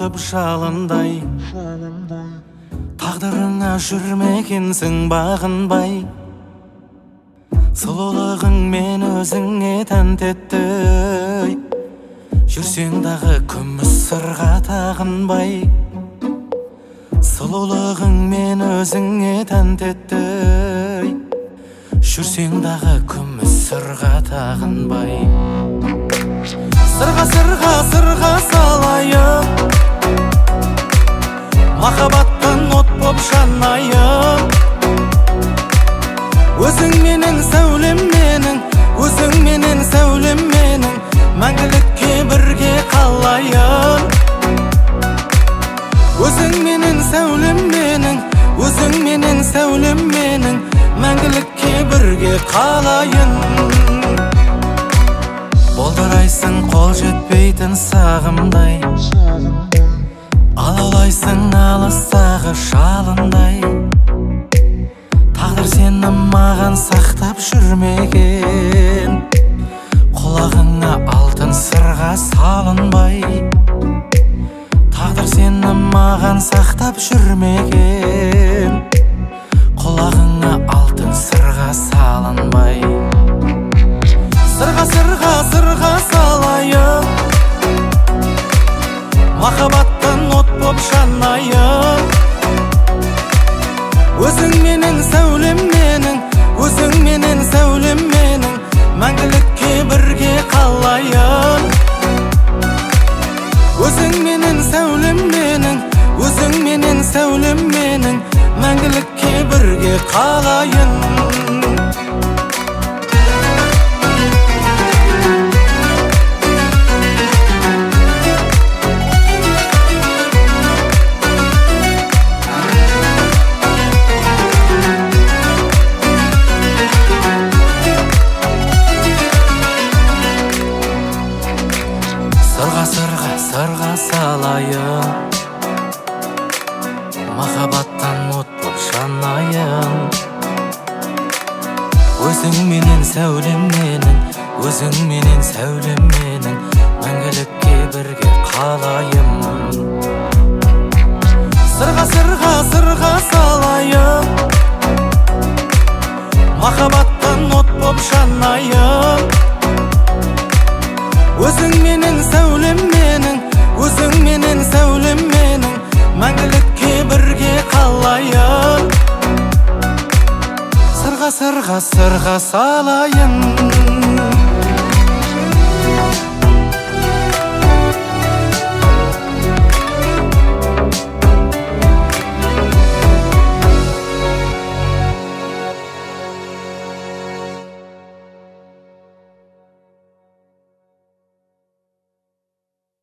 батып жалындай, тағдырыңа жүрмекенсің бағынбай. Сұлулығың мен өзіңе тәнті етті, жүрсең дағы күміс сырға тағынбай. Сұлулығың мен өзіңе тәнті етті, жүрсең дағы күміс сырға тағынбай. Сырға салайын, махаббаттан от боп жанайын. Өзің менің сәулем менің, өзің менің сәулем менің, мәңгілікке бірге қалайын. Өзің менің сәулем менің, өзің менің сәулем менің, мәңгілікке бірге қалайын. Болдырайсың қол жетпейтін сағымдай, алаулайсың алыстағы жалындай. Тағдыр сені маған сақтап жүрмеген, құлағыңа алтын сырға салынбай. Тағдыр сені маған сақтап жүрмеген, құлағыңа алтын сырға салынбай. Сырға салайын, махаббаттан от боп жанайын. Өзің менің сәулем менің, өзің менің сәулем менің, мәңгілікке бірге қалайын. Өзің менің сәулем менің, өзің менің сәулем менің, мәңгілікке бірге қалайын. Сырға салайын, махаббаттан от боп жанайын. Өзің менен сәулем менің, өзің менен сәулем менің, мәңгілікке бірге қалайын. Сырға салайын, махаббаттан от боп жанайын. Өзің менің сәулем менің, өзің менің сәулем менің, мәңгілікке бірге қалайын. Сырға салайын.